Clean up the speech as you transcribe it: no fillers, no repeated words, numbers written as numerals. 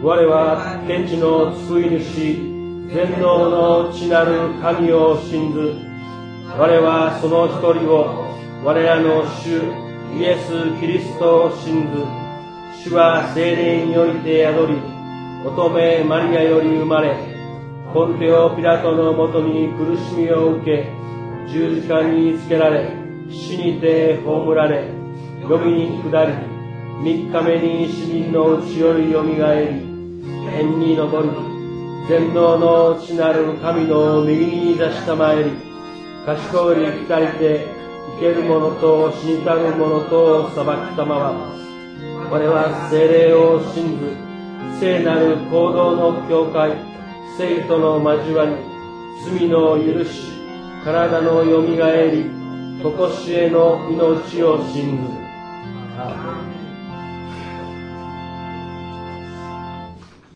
我は天地の救い主、全能の父なる神を信ず。我はその一人を、我らの主、イエス・キリストを信ず。主は聖霊によりて宿り、乙女マリアより生まれ、ポンテオ・ピラトのもとに苦しみを受け、十字架につけられ、死にて葬られ、黄泉に下り、三日目に死人のうちよりよみがえり、天に昇り、全能の父なる神の右に座したまえり、賢いに来りて、生ける者と死にたる者と裁きたまわ。我は聖霊を信ず、聖なる行動の教会、聖との交わり、罪の許し、体のよみがえり、とこしえの命を信ず。アーメン。